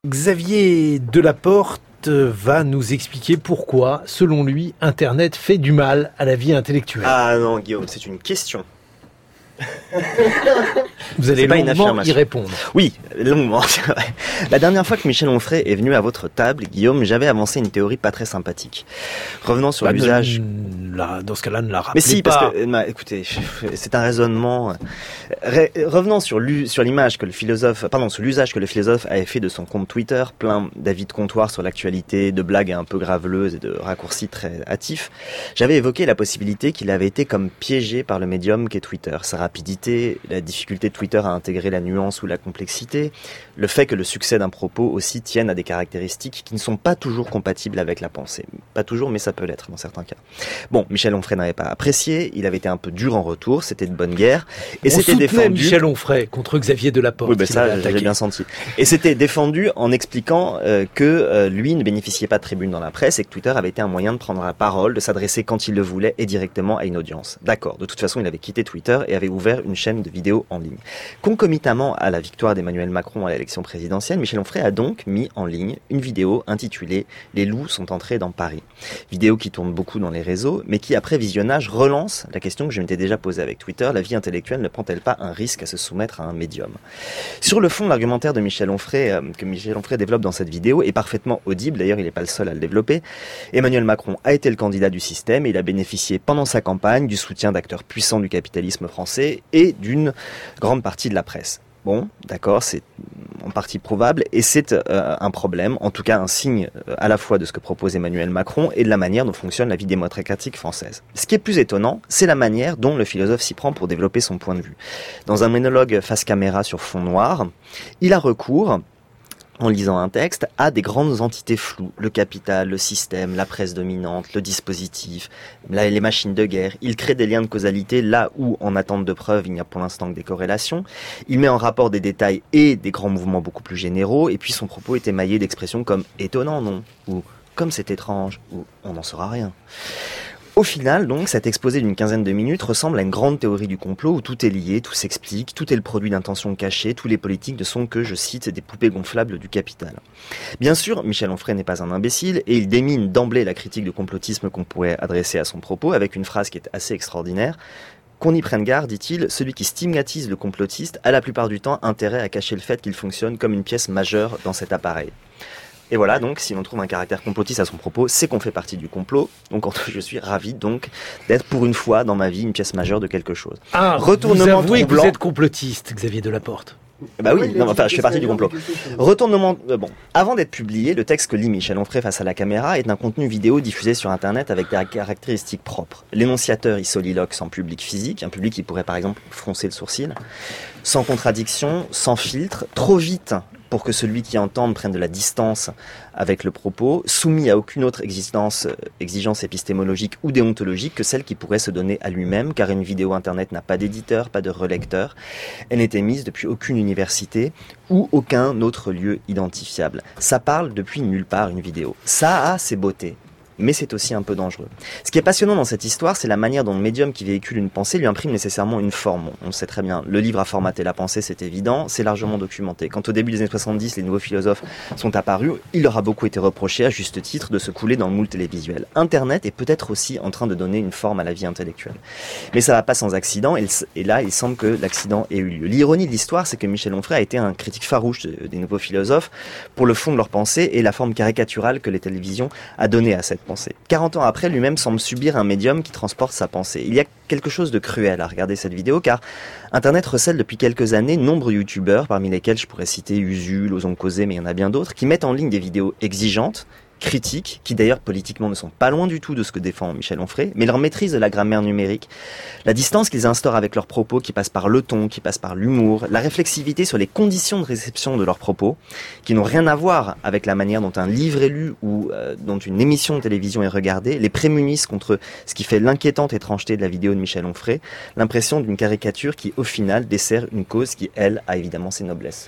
Xavier Delaporte va nous expliquer pourquoi, selon lui, Internet fait du mal à la vie intellectuelle. Ah non, Guillaume, c'est une question. Vous allez longuement y répondre. Oui, longuement. La dernière fois que Michel Onfray est venu à votre table, Guillaume, j'avais avancé une théorie pas très sympathique. Revenant sur l'usage... Dans ce cas-là, ne la rappelez pas. Mais si, pas. parce que, écoutez, c'est un raisonnement... Revenant sur l'image que le philosophe... Pardon, sur l'usage que le philosophe avait fait de son compte Twitter, plein d'avis de comptoir sur l'actualité, de blagues un peu graveleuses et de raccourcis très hâtifs, j'avais évoqué la possibilité qu'il avait été comme piégé par le médium qu'est Twitter. Sa rapidité, la difficulté de Twitter à intégrer la nuance ou la complexité, le fait que le succès d'un propos aussi tienne à des caractéristiques qui ne sont pas toujours compatibles avec la pensée. Pas toujours, mais ça peut l'être dans certains cas. Bon, Michel Onfray n'avait pas apprécié, il avait été un peu dur en retour, c'était de bonne guerre, et c'était défendu... Michel Onfray contre Xavier Delaporte. Oui, ben ça, j'ai bien senti. Et c'était défendu en expliquant que lui ne bénéficiait pas de tribune dans la presse et que Twitter avait été un moyen de prendre la parole, de s'adresser quand il le voulait et directement à une audience. D'accord, de toute façon, il avait quitté Twitter et avait ouvert une chaîne de vidéos en ligne. Concomitamment à la victoire d'Emmanuel Macron à l'élection présidentielle, Michel Onfray a donc mis en ligne une vidéo intitulée « Les loups sont entrés dans Paris ». Vidéo qui tourne beaucoup dans les réseaux, mais qui, après visionnage, relance la question que je m'étais déjà posée avec Twitter, la vie intellectuelle ne prend-elle pas un risque à se soumettre à un médium? Sur le fond, l'argumentaire de Michel Onfray, que Michel Onfray développe dans cette vidéo, est parfaitement audible, d'ailleurs il n'est pas le seul à le développer. Emmanuel Macron a été le candidat du système et il a bénéficié pendant sa campagne du soutien d'acteurs puissants du capitalisme français et d'une grande partie de la presse. Bon, d'accord, c'est en partie probable et c'est un problème, en tout cas un signe à la fois de ce que propose Emmanuel Macron et de la manière dont fonctionne la vie démocratique française. Ce qui est plus étonnant, c'est la manière dont le philosophe s'y prend pour développer son point de vue. Dans un monologue face caméra sur fond noir, il a recours, en lisant un texte, à des grandes entités floues. Le capital, le système, la presse dominante, le dispositif, les machines de guerre. Il crée des liens de causalité là où, en attente de preuves, il n'y a pour l'instant que des corrélations. Il met en rapport des détails et des grands mouvements beaucoup plus généraux. Et puis son propos est émaillé d'expressions comme « étonnant, non ?» ou « comme c'est étrange » ou « on n'en saura rien ». Au final, donc, cet exposé d'une quinzaine de minutes ressemble à une grande théorie du complot où tout est lié, tout s'explique, tout est le produit d'intentions cachées, tous les politiques ne sont que, je cite, des poupées gonflables du capital. Bien sûr, Michel Onfray n'est pas un imbécile et il démine d'emblée la critique de complotisme qu'on pourrait adresser à son propos avec une phrase qui est assez extraordinaire. Qu'on y prenne garde, dit-il, celui qui stigmatise le complotiste a la plupart du temps intérêt à cacher le fait qu'il fonctionne comme une pièce majeure dans cet appareil. Et voilà, donc, si l'on trouve un caractère complotiste à son propos, c'est qu'on fait partie du complot. Donc, je suis ravi, donc, d'être pour une fois dans ma vie une pièce majeure de quelque chose. Ah, retournement troublant. Que vous êtes complotiste, Xavier Delaporte. Bah oui, non, enfin, je fais partie du complot. Retournement, bon. Avant d'être publié, le texte que lit Michel Onfray face à la caméra est un contenu vidéo diffusé sur Internet avec des caractéristiques propres. L'énonciateur y soliloque sans public physique, un public qui pourrait par exemple froncer le sourcil, sans contradiction, sans filtre, trop vite pour que celui qui entende prenne de la distance avec le propos, soumis à aucune autre exigence épistémologique ou déontologique que celle qui pourrait se donner à lui-même, car une vidéo Internet n'a pas d'éditeur, pas de relecteur. Elle n'est émise depuis aucune université ou aucun autre lieu identifiable. Ça parle depuis nulle part, une vidéo. Ça a ses beautés. Mais c'est aussi un peu dangereux. Ce qui est passionnant dans cette histoire, c'est la manière dont le médium qui véhicule une pensée lui imprime nécessairement une forme. On le sait très bien. Le livre a formaté la pensée, c'est évident, c'est largement documenté. Quand au début des années 70, les nouveaux philosophes sont apparus, il leur a beaucoup été reproché, à juste titre, de se couler dans le moule télévisuel. Internet est peut-être aussi en train de donner une forme à la vie intellectuelle. Mais ça va pas sans accident, et là, il semble que l'accident ait eu lieu. L'ironie de l'histoire, c'est que Michel Onfray a été un critique farouche des nouveaux philosophes pour le fond de leur pensée et la forme caricaturale que les télévisions a donnée à cette pensée. 40 ans après, lui-même semble subir un médium qui transporte sa pensée. Il y a quelque chose de cruel à regarder cette vidéo, car Internet recèle depuis quelques années nombreux youtubeurs, parmi lesquels je pourrais citer Usul, Osons Causer, mais il y en a bien d'autres, qui mettent en ligne des vidéos exigeantes, critiques, qui d'ailleurs politiquement ne sont pas loin du tout de ce que défend Michel Onfray, mais leur maîtrise de la grammaire numérique, la distance qu'ils instaurent avec leurs propos, qui passe par le ton, qui passe par l'humour, la réflexivité sur les conditions de réception de leurs propos, qui n'ont rien à voir avec la manière dont un livre est lu ou dont une émission de télévision est regardée, les prémunissent contre ce qui fait l'inquiétante étrangeté de la vidéo de Michel Onfray, l'impression d'une caricature qui, au final, dessert une cause qui, elle, a évidemment ses noblesses.